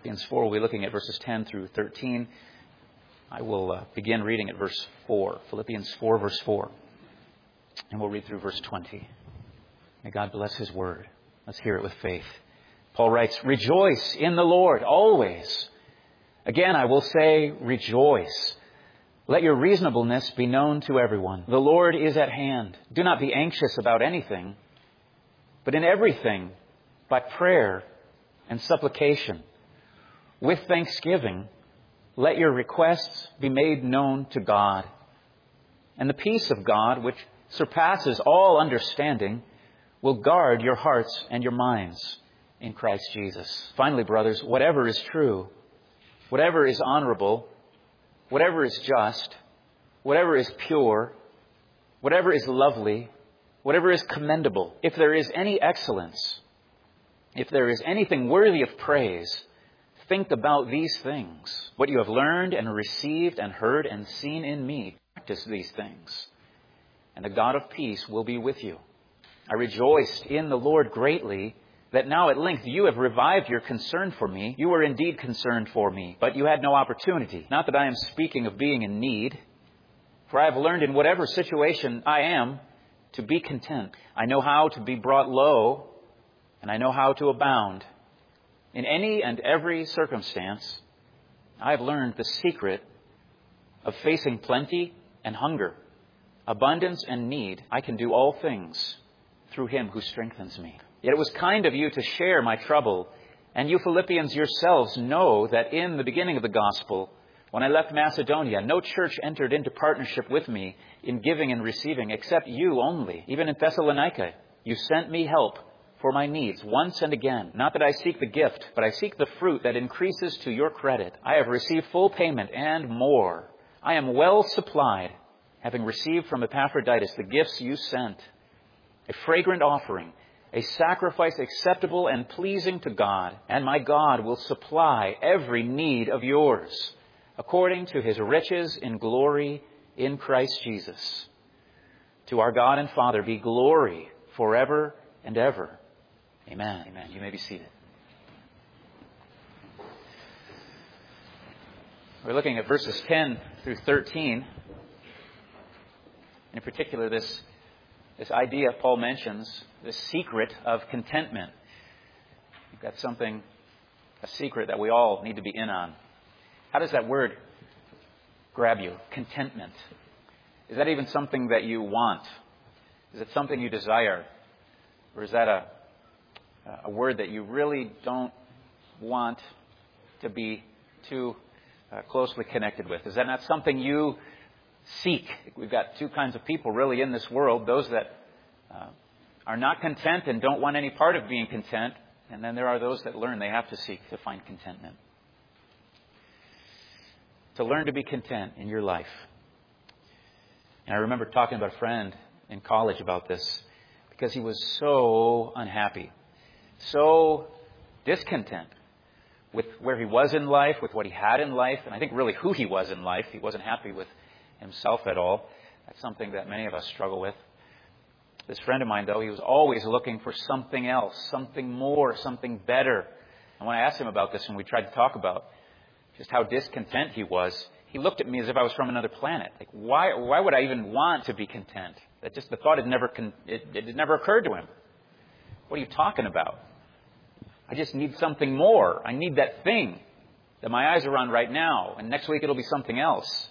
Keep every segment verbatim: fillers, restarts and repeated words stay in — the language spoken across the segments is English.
Philippians four, we'll be looking at verses ten through thirteen. I will uh, begin reading at verse four. Philippians four, verse four. And we'll read through verse twenty. May God bless His word. Let's hear it with faith. Paul writes, "Rejoice in the Lord always. Again, I will say, rejoice. Let your reasonableness be known to everyone. The Lord is at hand. Do not be anxious about anything, but in everything, by prayer and supplication, with thanksgiving, let your requests be made known to God. And the peace of God, which surpasses all understanding, will guard your hearts and your minds in Christ Jesus. Finally, brothers, whatever is true, whatever is honorable, whatever is just, whatever is pure, whatever is lovely, whatever is commendable, if there is any excellence, if there is anything worthy of praise, think about these things. What you have learned and received and heard and seen in me, practice these things, and the God of peace will be with you. I rejoiced in the Lord greatly that now at length you have revived your concern for me. You were indeed concerned for me, but you had no opportunity. Not that I am speaking of being in need, for I have learned in whatever situation I am to be content. I know how to be brought low, and I know how to abound. In any and every circumstance, I have learned the secret of facing plenty and hunger, abundance and need. I can do all things through Him who strengthens me. Yet it was kind of you to share my trouble, and you Philippians yourselves know that in the beginning of the gospel, when I left Macedonia, no church entered into partnership with me in giving and receiving, except you only. Even in Thessalonica, you sent me help for my needs once and again. Not that I seek the gift, but I seek the fruit that increases to your credit. I have received full payment and more. I am well supplied, having received from Epaphroditus the gifts you sent, a fragrant offering, a sacrifice acceptable and pleasing to God. And my God will supply every need of yours, according to His riches in glory in Christ Jesus. To our God and Father be glory forever and ever. Amen. Amen. You may be seated. We're looking at verses ten through thirteen. In particular, this, this idea Paul mentions, the secret of contentment. You've got something, a secret that we all need to be in on. How does that word grab you? Contentment. Is that even something that you want? Is it something you desire? Or is that a a word that you really don't want to be too uh, closely connected with? Is that not something you seek? We've got two kinds of people really in this world. Those that uh, are not content and don't want any part of being content. And then there are those that learn they have to seek to find contentment. To learn to be content in your life. And I remember talking about a friend in college about this because he was so unhappy. So discontent with where he was in life, with what he had in life, and I think really who he was in life. He wasn't happy with himself at all. That's something that many of us struggle with. This friend of mine, though, he was always looking for something else, something more, something better. And when I asked him about this and we tried to talk about just how discontent he was, he looked at me as if I was from another planet. Like, why why would I even want to be content? That just the thought had never, con- it, it had never occurred to him. What are you talking about? I just need something more. I need that thing that my eyes are on right now. And next week it'll be something else.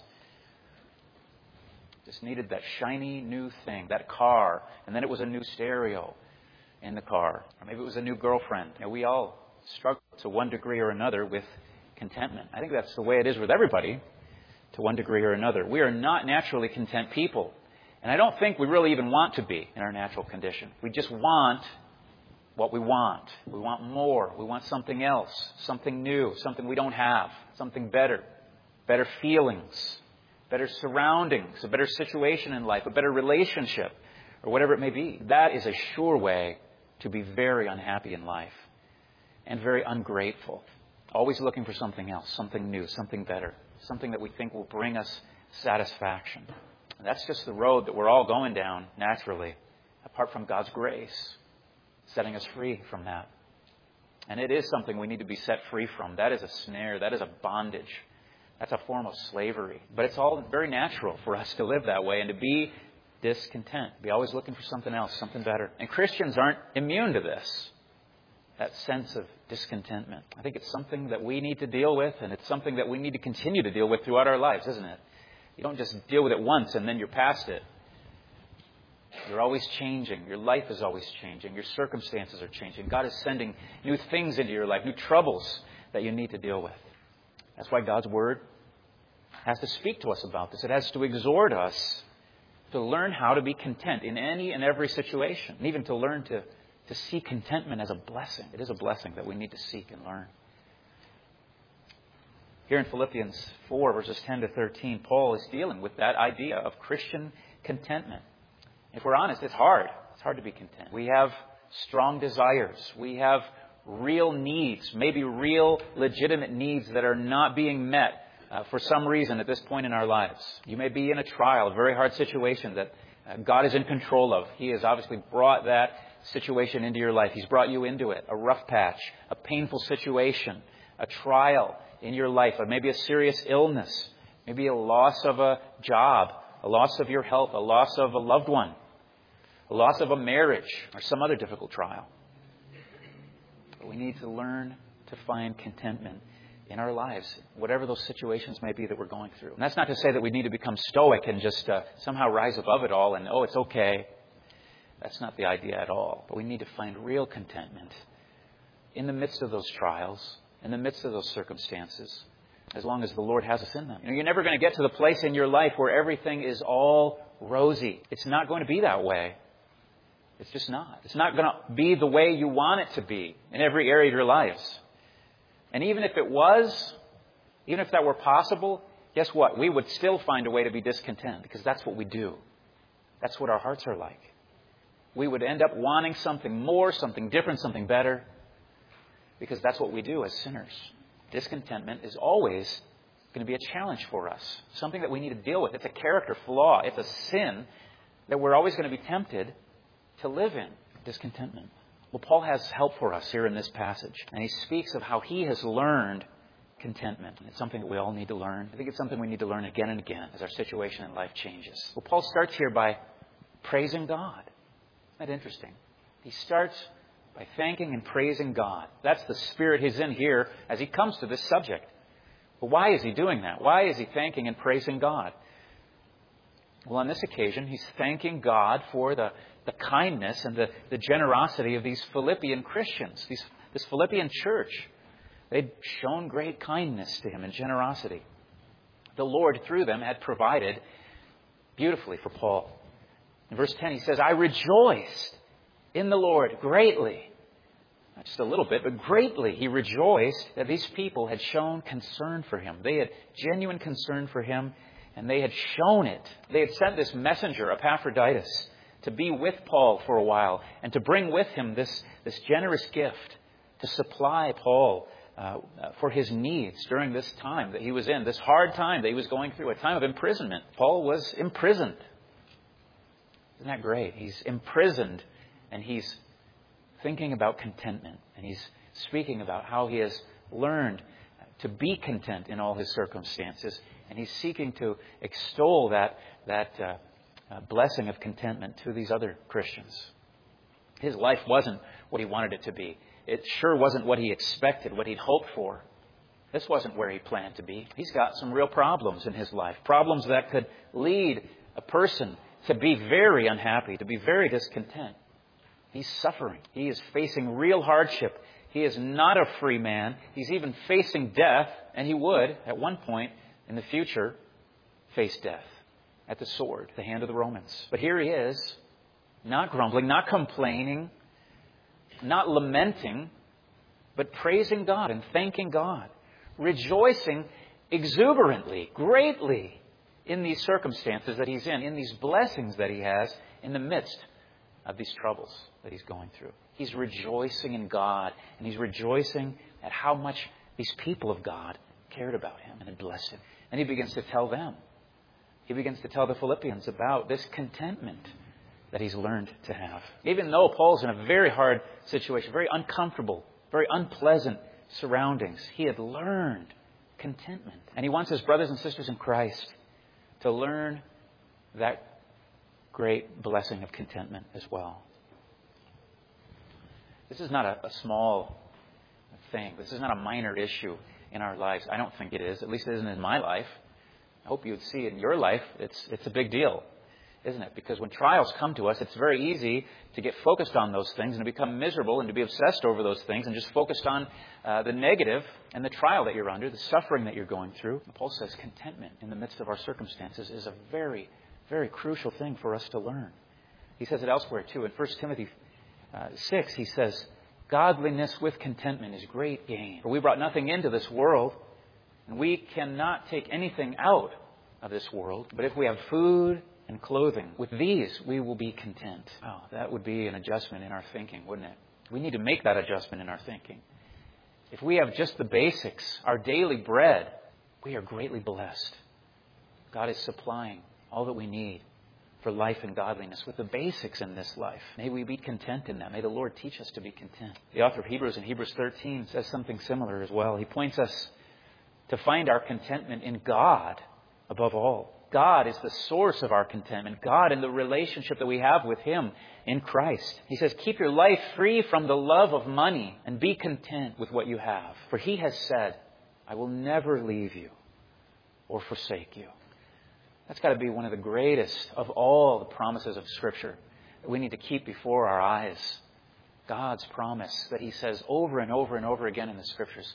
Just needed that shiny new thing, that car. And then it was a new stereo in the car. Or maybe it was a new girlfriend. You know, we all struggle to one degree or another with contentment. I think that's the way it is with everybody to one degree or another. We are not naturally content people. And I don't think we really even want to be in our natural condition. We just want what we want. We want more. We want something else, something new, something we don't have, something better, better feelings, better surroundings, a better situation in life, a better relationship, or whatever it may be. That is a sure way to be very unhappy in life and very ungrateful. Always looking for something else, something new, something better, something that we think will bring us satisfaction. And that's just the road that we're all going down naturally, apart from God's grace setting us free from that. And it is something we need to be set free from. That is a snare. That is a bondage. That's a form of slavery. But it's all very natural for us to live that way and to be discontent. Be always looking for something else, something better. And Christians aren't immune to this. That sense of discontentment. I think it's something that we need to deal with, and it's something that we need to continue to deal with throughout our lives, isn't it? You don't just deal with it once and then you're past it. You're always changing. Your life is always changing. Your circumstances are changing. God is sending new things into your life, new troubles that you need to deal with. That's why God's Word has to speak to us about this. It has to exhort us to learn how to be content in any and every situation, and even to learn to, to see contentment as a blessing. It is a blessing that we need to seek and learn. Here in Philippians four, verses ten to thirteen, Paul is dealing with that idea of Christian contentment. If we're honest, it's hard. It's hard to be content. We have strong desires. We have real needs, maybe real legitimate needs that are not being met uh, for some reason at this point in our lives. You may be in a trial, a very hard situation that uh, God is in control of. He has obviously brought that situation into your life. He's brought you into it. A rough patch, a painful situation, a trial in your life, or maybe a serious illness, maybe a loss of a job, a loss of your health, a loss of a loved one, a loss of a marriage, or some other difficult trial. But we need to learn to find contentment in our lives, whatever those situations may be that we're going through. And that's not to say that we need to become stoic and just uh, somehow rise above it all and, oh, it's okay. That's not the idea at all. But we need to find real contentment in the midst of those trials, in the midst of those circumstances, as long as the Lord has us in them. You know, you're never going to get to the place in your life where everything is all rosy. It's not going to be that way. It's just not. It's not going to be the way you want it to be in every area of your lives. And even if it was, even if that were possible, guess what? We would still find a way to be discontent, because that's what we do. That's what our hearts are like. We would end up wanting something more, something different, something better, because that's what we do as sinners. Discontentment is always going to be a challenge for us, something that we need to deal with. It's a character flaw. It's a sin that we're always going to be tempted to live in, discontentment. Well, Paul has help for us here in this passage, and he speaks of how he has learned contentment. It's something that we all need to learn. I think it's something we need to learn again and again as our situation in life changes. Well, Paul starts here by praising God. Isn't that interesting? He starts by thanking and praising God. That's the spirit he's in here as he comes to this subject. But why is he doing that? Why is he thanking and praising God? Well, on this occasion, he's thanking God for the, the kindness and the, the generosity of these Philippian Christians, these, this Philippian church. They'd shown great kindness to him and generosity. The Lord, through them, had provided beautifully for Paul. In verse ten, he says, I rejoiced in the Lord greatly. Not just a little bit, but greatly. He rejoiced that these people had shown concern for him. They had genuine concern for him, and they had shown it. They had sent this messenger, Epaphroditus, to be with Paul for a while and to bring with him this, this generous gift to supply Paul uh, for his needs during this time that he was in, this hard time that he was going through, a time of imprisonment. Paul was imprisoned. Isn't that great? He's imprisoned, and he's thinking about contentment, and he's speaking about how he has learned to be content in all his circumstances, and he's seeking to extol that, that uh, uh, blessing of contentment to these other Christians. His life wasn't what he wanted it to be. It sure wasn't what he expected, what he'd hoped for. This wasn't where he planned to be. He's got some real problems in his life, problems that could lead a person to be very unhappy, to be very discontent. He's suffering. He is facing real hardship. He is not a free man. He's even facing death, and he would, at one point in the future, face death at the sword, the hand of the Romans. But here he is, not grumbling, not complaining, not lamenting, but praising God and thanking God, rejoicing exuberantly, greatly in these circumstances that he's in, in these blessings that he has in the midst of these troubles that he's going through. He's rejoicing in God, and he's rejoicing at how much these people of God cared about him and had blessed him. And he begins to tell them, he begins to tell the Philippians about this contentment that he's learned to have. Even though Paul's in a very hard situation, very uncomfortable very unpleasant surroundings. He had learned contentment. And he wants his brothers and sisters in Christ to learn that great blessing of contentment as well. This is not a, a small thing. This is not a minor issue in our lives. I don't think it is. At least it isn't in my life. I hope you would see it in your life. It's it's a big deal, isn't it? Because when trials come to us, it's very easy to get focused on those things and to become miserable and to be obsessed over those things and just focused on uh, the negative and the trial that you're under, the suffering that you're going through. Paul says contentment in the midst of our circumstances is a very, very crucial thing for us to learn. He says it elsewhere too. In First Timothy uh, six, he says, godliness with contentment is great gain. For we brought nothing into this world, and we cannot take anything out of this world. But if we have food and clothing, with these we will be content. Oh, that would be an adjustment in our thinking, wouldn't it? We need to make that adjustment in our thinking. If we have just the basics, our daily bread, we are greatly blessed. God is supplying all that we need for life and godliness with the basics in this life. May we be content in that. May the Lord teach us to be content. The author of Hebrews in Hebrews thirteen says something similar as well. He points us to find our contentment in God above all. God is the source of our contentment. God in the relationship that we have with Him in Christ. He says, keep your life free from the love of money and be content with what you have. For He has said, I will never leave you or forsake you. That's got to be one of the greatest of all the promises of Scripture that we need to keep before our eyes. God's promise that He says over and over and over again in the Scriptures,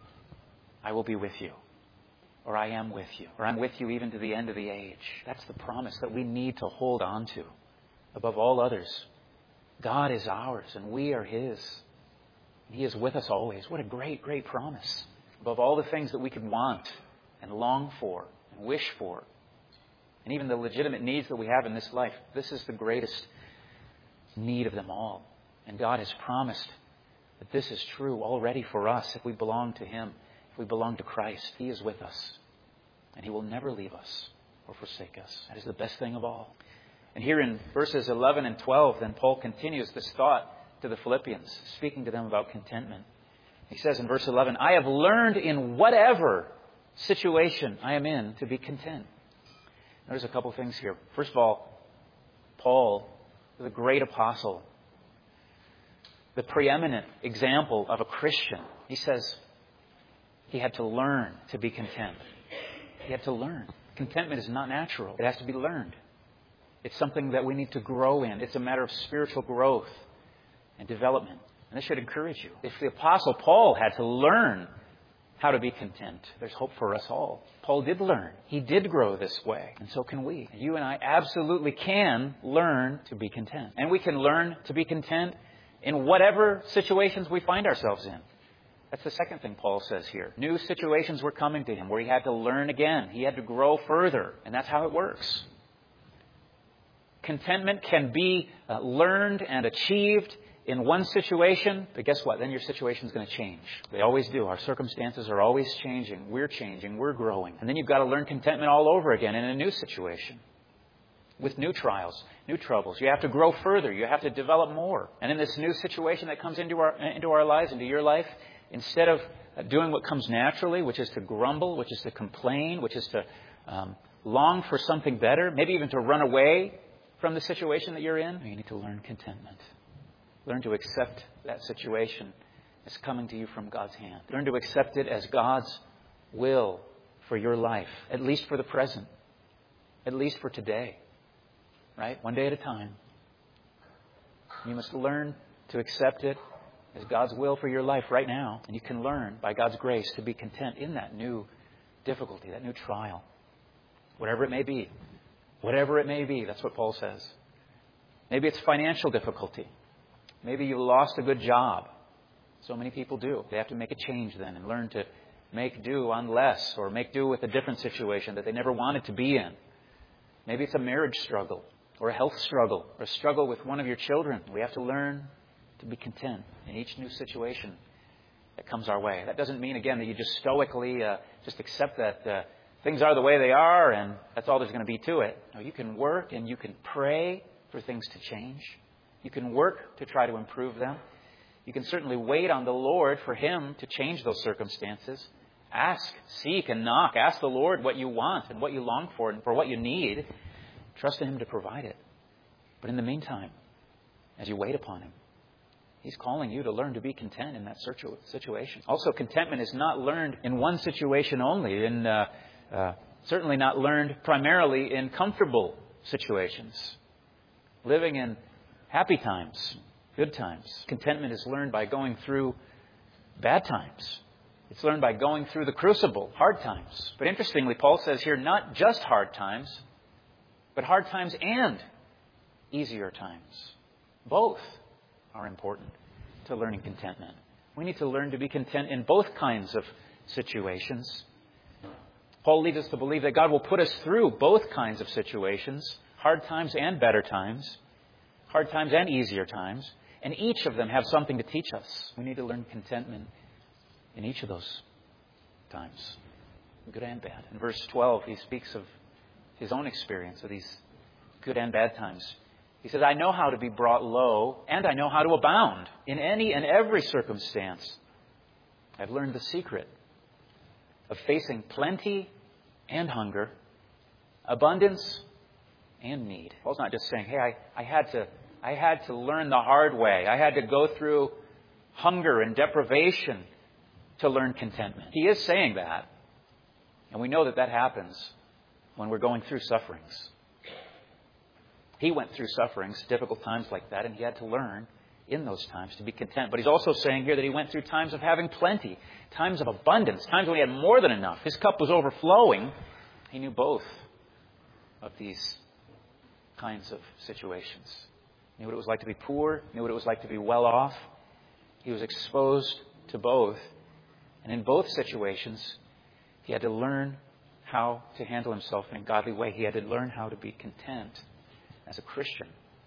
I will be with you, or I am with you, or I'm with you even to the end of the age. That's the promise that we need to hold on to above all others. God is ours and we are His. He is with us always. What a great, great promise. Above all the things that we could want and long for and wish for, and even the legitimate needs that we have in this life, this is the greatest need of them all. And God has promised that this is true already for us if we belong to Him. If we belong to Christ, He is with us. And He will never leave us or forsake us. That is the best thing of all. And here in verses eleven and twelve, then Paul continues this thought to the Philippians, speaking to them about contentment. He says in verse eleven, I have learned in whatever situation I am in to be content. There's a couple things here. First of all, Paul, the great apostle, the preeminent example of a Christian, he says he had to learn to be content. He had to learn. Contentment is not natural. It has to be learned. It's something that we need to grow in. It's a matter of spiritual growth and development. And this should encourage you. If the apostle Paul had to learn how to be content, there's hope for us all. Paul did learn. He did grow this way. And so can we. You and I absolutely can learn to be content. And we can learn to be content in whatever situations we find ourselves in. That's the second thing Paul says here. New situations were coming to him where he had to learn again. He had to grow further. And that's how it works. Contentment can be uh, learned and achieved in one situation, but guess what? Then your situation is going to change. They always do. Our circumstances are always changing. We're changing. We're growing. And then you've got to learn contentment all over again in a new situation. With new trials, new troubles. You have to grow further. You have to develop more. And in this new situation that comes into our into our lives, into your life, instead of doing what comes naturally, which is to grumble, which is to complain, which is to um, long for something better, maybe even to run away from the situation that you're in, you need to learn contentment. Learn to accept that situation as coming to you from God's hand. Learn to accept it as God's will for your life, at least for the present, at least for today, right? One day at a time. You must learn to accept it as God's will for your life right now. And you can learn by God's grace to be content in that new difficulty, that new trial, whatever it may be. Whatever it may be, that's what Paul says. Maybe it's financial difficulty. Maybe you lost a good job. So many people do. They have to make a change then and learn to make do on less or make do with a different situation that they never wanted to be in. Maybe it's a marriage struggle or a health struggle or a struggle with one of your children. We have to learn to be content in each new situation that comes our way. That doesn't mean, again, that you just stoically uh, just accept that uh, things are the way they are and that's all there's going to be to it. No, you can work and you can pray for things to change. You can work to try to improve them. You can certainly wait on the Lord for Him to change those circumstances. Ask, seek, and knock. Ask the Lord what you want and what you long for and for what you need. Trust in Him to provide it. But in the meantime, as you wait upon Him, He's calling you to learn to be content in that situation. Also, contentment is not learned in one situation only. In, uh, uh, certainly not learned primarily in comfortable situations. Living in happy times, good times. Contentment is learned by going through bad times. It's learned by going through the crucible, hard times. But interestingly, Paul says here, not just hard times, but hard times and easier times. Both are important to learning contentment. We need to learn to be content in both kinds of situations. Paul leads us to believe that God will put us through both kinds of situations, hard times and better times, hard times and easier times, and each of them have something to teach us. We need to learn contentment in each of those times, good and bad. In verse twelve, he speaks of his own experience of these good and bad times. He says, I know how to be brought low, and I know how to abound in any and every circumstance. I've learned the secret of facing plenty and hunger, abundance and need. Paul's not just saying, hey, I, I had to I had to learn the hard way. I had to go through hunger and deprivation to learn contentment. He is saying that. And we know that that happens when we're going through sufferings. He went through sufferings, difficult times like that, and he had to learn in those times to be content. But he's also saying here that he went through times of having plenty, times of abundance, times when he had more than enough. His cup was overflowing. He knew both of these kinds of situations. He knew what it was like to be poor, knew what it was like to be well off. He was exposed to both. And in both situations, he had to learn how to handle himself in a godly way. He had to learn how to be content as a Christian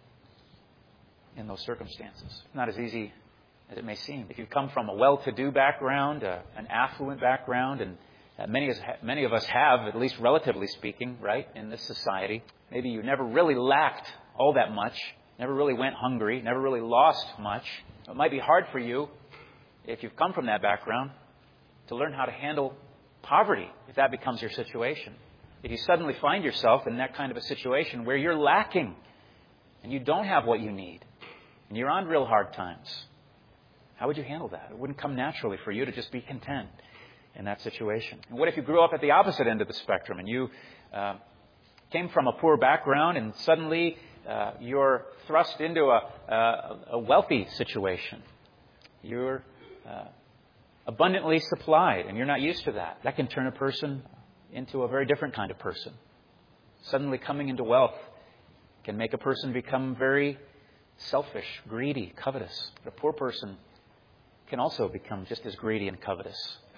in those circumstances. Not as easy as it may seem. If you come from a well-to-do background, uh, an affluent background, and uh, many, as, many of us have, at least relatively speaking, right, in this society, maybe you never really lacked all that much, never really went hungry, never really lost much. It might be hard for you, if you've come from that background, to learn how to handle poverty, if that becomes your situation. If you suddenly find yourself in that kind of a situation where you're lacking and you don't have what you need and you're on real hard times, how would you handle that? It wouldn't come naturally for you to just be content in that situation. And what if you grew up at the opposite end of the spectrum and you uh, came from a poor background and suddenly uh, you're thrust into a, a, a wealthy situation? You're uh, abundantly supplied, and you're not used to that. That can turn a person into a very different kind of person. Suddenly coming into wealth can make a person become very selfish, greedy, covetous. But a poor person can also become just as greedy and covetous.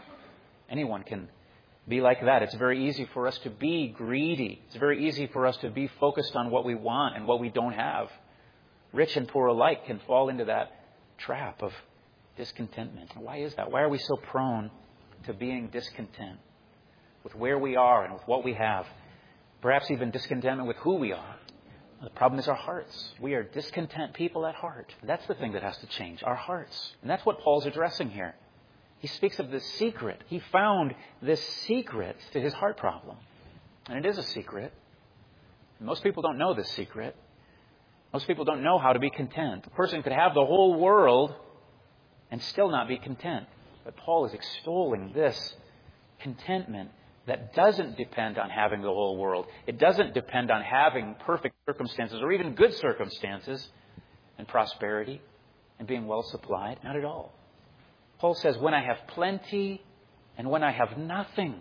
Anyone can be like that. It's very easy for us to be greedy. It's very easy for us to be focused on what we want and what we don't have. Rich and poor alike can fall into that trap of discontentment. Why is that? Why are we so prone to being discontent with where we are and with what we have? Perhaps even discontentment with who we are. The problem is our hearts. We are discontent people at heart. That's the thing that has to change, our hearts. And that's what Paul's addressing here. He speaks of this secret. He found this secret to his heart problem. And it is a secret. Most people don't know this secret. Most people don't know how to be content. A person could have the whole world and still not be content. But Paul is extolling this contentment that doesn't depend on having the whole world. It doesn't depend on having perfect circumstances or even good circumstances and prosperity and being well supplied. Not at all. Paul says, when I have plenty and when I have nothing,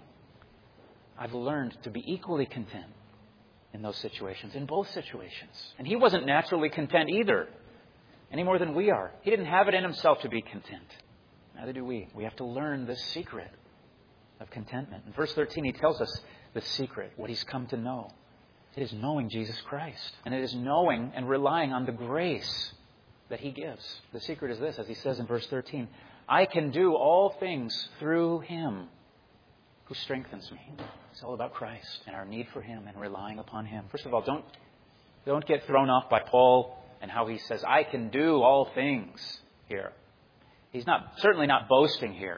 I've learned to be equally content in those situations, in both situations. And he wasn't naturally content either, any more than we are. He didn't have it in himself to be content. Neither do we. We have to learn this secret of contentment. In verse thirteen, he tells us the secret, what he's come to know. It is knowing Jesus Christ. And it is knowing and relying on the grace that he gives. The secret is this, as he says in verse thirteen, I can do all things through him who strengthens me. It's all about Christ and our need for him and relying upon him. First of all, don't, don't get thrown off by Paul and how he says, I can do all things here. He's not certainly not boasting here,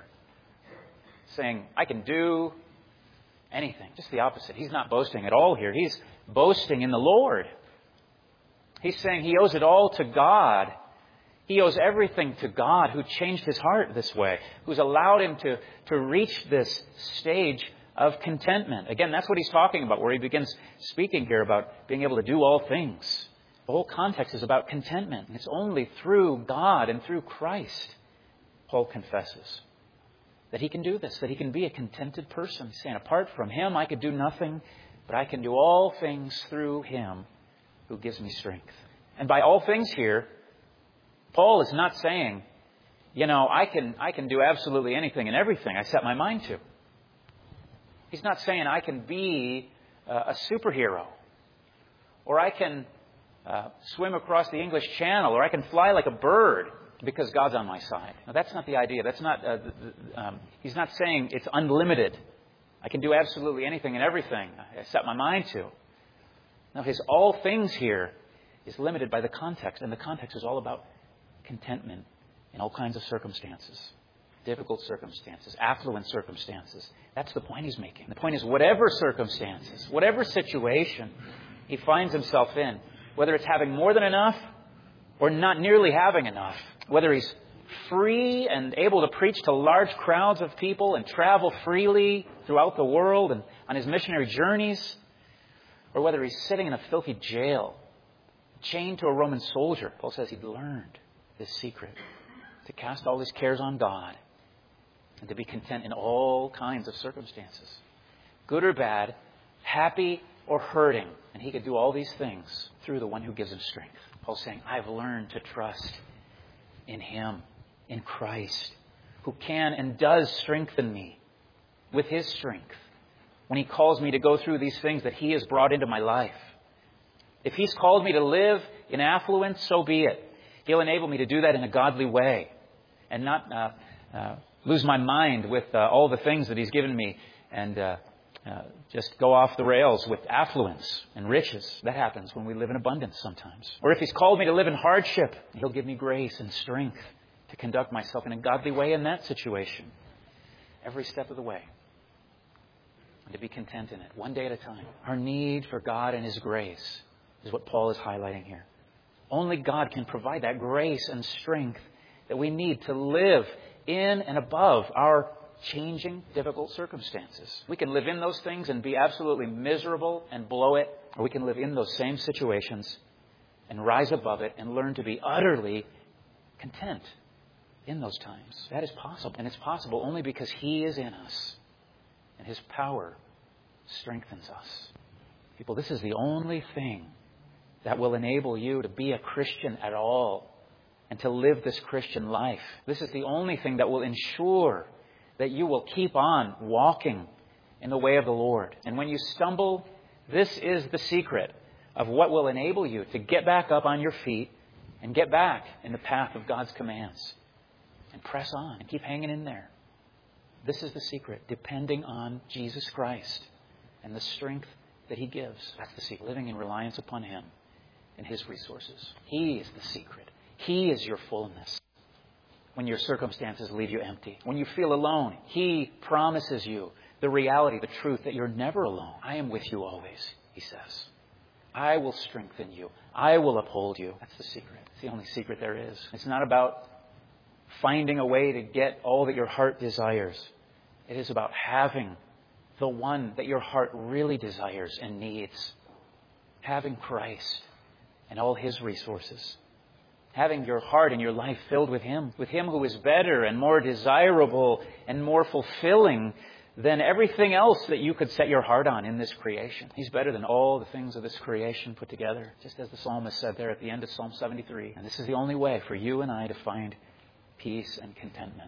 saying, I can do anything. Just the opposite. He's not boasting at all here. He's boasting in the Lord. He's saying he owes it all to God. He owes everything to God, who changed his heart this way, who's allowed him to, to reach this stage of contentment. Again, that's what he's talking about, where he begins speaking here about being able to do all things. The whole context is about contentment. It's only through God and through Christ, Paul confesses, that he can do this, that he can be a contented person. He's saying, apart from him, I could do nothing, but I can do all things through him who gives me strength. And by all things here, Paul is not saying, you know, I can I can do absolutely anything and everything I set my mind to. He's not saying I can be uh, a superhero, or I can uh, swim across the English Channel, or I can fly like a bird because God's on my side. Now, that's not the idea. That's not. Uh, the, um, he's not saying it's unlimited. I can do absolutely anything and everything I set my mind to. Now, his all things here is limited by the context, and the context is all about contentment in all kinds of circumstances. Difficult circumstances, affluent circumstances. That's the point he's making. The point is, whatever circumstances, whatever situation he finds himself in, whether it's having more than enough or not nearly having enough, whether he's free and able to preach to large crowds of people and travel freely throughout the world and on his missionary journeys, or whether he's sitting in a filthy jail, chained to a Roman soldier, Paul says he'd learned this secret, to cast all his cares on God and to be content in all kinds of circumstances, good or bad, happy or hurting. And he could do all these things through the one who gives him strength. Paul's saying, I've learned to trust in him, in Christ, who can and does strengthen me with his strength when he calls me to go through these things that he has brought into my life. If he's called me to live in affluence, so be it. He'll enable me to do that in a godly way and not uh, uh, lose my mind with uh, all the things that he's given me and uh, uh, just go off the rails with affluence and riches. That happens when we live in abundance sometimes. Or if he's called me to live in hardship, he'll give me grace and strength to conduct myself in a godly way in that situation every step of the way and to be content in it, one day at a time. Our need for God and his grace is what Paul is highlighting here. Only God can provide that grace and strength that we need to live in and above our changing, difficult circumstances. We can live in those things and be absolutely miserable and blow it, or we can live in those same situations and rise above it and learn to be utterly content in those times. That is possible. And it's possible only because he is in us and his power strengthens us. People, this is the only thing that will enable you to be a Christian at all and to live this Christian life. This is the only thing that will ensure that you will keep on walking in the way of the Lord. And when you stumble, this is the secret of what will enable you to get back up on your feet and get back in the path of God's commands and press on and keep hanging in there. This is the secret, depending on Jesus Christ and the strength that he gives. That's the secret, living in reliance upon him and his resources. He is the secret. He is your fullness. When your circumstances leave you empty, when you feel alone, he promises you the reality, the truth that you're never alone. I am with you always, he says. I will strengthen you. I will uphold you. That's the secret. It's the only secret there is. It's not about finding a way to get all that your heart desires. It is about having the one that your heart really desires and needs. Having Christ and all his resources. Having your heart and your life filled with him. With him who is better and more desirable and more fulfilling than everything else that you could set your heart on in this creation. He's better than all the things of this creation put together. Just as the psalmist said there at the end of Psalm seventy-three. And this is the only way for you and I to find peace and contentment.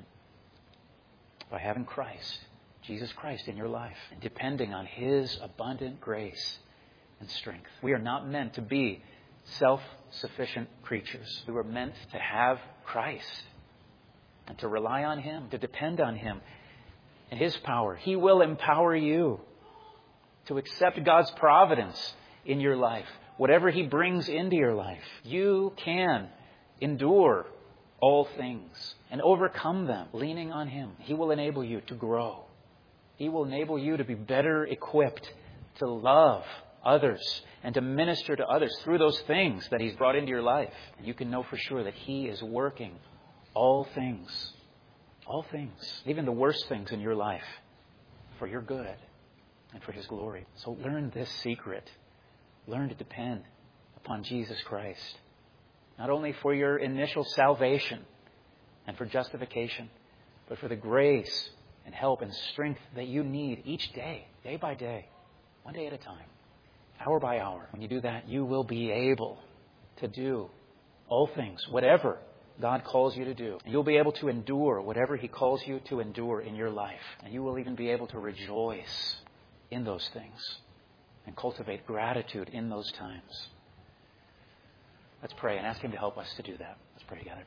By having Christ, Jesus Christ in your life. And depending on his abundant grace and strength. We are not meant to be self-sufficient creatures. We were meant to have Christ and to rely on him, to depend on him and his power. He will empower you to accept God's providence in your life. Whatever he brings into your life, you can endure all things and overcome them, leaning on Him. He will enable you to grow. He will enable you to be better equipped to love others and to minister to others through those things that He's brought into your life. And you can know for sure that He is working all things, all things, even the worst things in your life, for your good and for His glory. So learn this secret. Learn to depend upon Jesus Christ, not only for your initial salvation and for justification, but for the grace and help and strength that you need each day, day by day, one day at a time, hour by hour. When you do that, you will be able to do all things, whatever God calls you to do. And you'll be able to endure whatever He calls you to endure in your life. And you will even be able to rejoice in those things and cultivate gratitude in those times. Let's pray and ask Him to help us to do that. Let's pray together.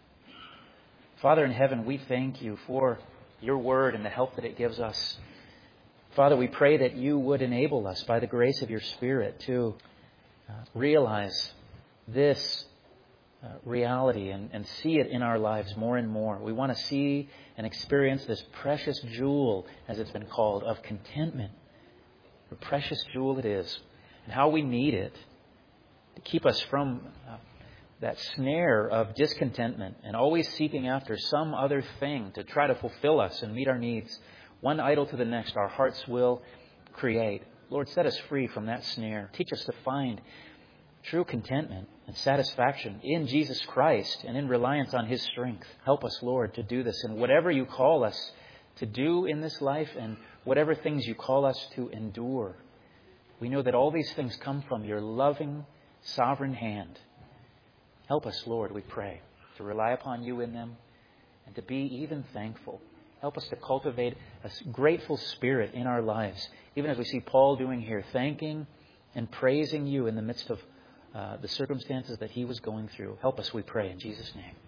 Father in heaven, we thank You for Your word and the help that it gives us. Father, we pray that You would enable us by the grace of Your Spirit to uh, realize this uh, reality and, and see it in our lives more and more. We want to see and experience this precious jewel, as it's been called, of contentment. The precious jewel it is, and how we need it to keep us from uh, that snare of discontentment and always seeking after some other thing to try to fulfill us and meet our needs. One idol to the next our hearts will create. Lord, set us free from that snare. Teach us to find true contentment and satisfaction in Jesus Christ and in reliance on His strength. Help us, Lord, to do this in whatever You call us to do in this life and whatever things You call us to endure. We know that all these things come from Your loving, sovereign hand. Help us, Lord, we pray, to rely upon You in them and to be even thankful. Help us to cultivate a grateful spirit in our lives, even as we see Paul doing here, thanking and praising You in the midst of uh, the circumstances that he was going through. Help us, we pray, in Jesus' name.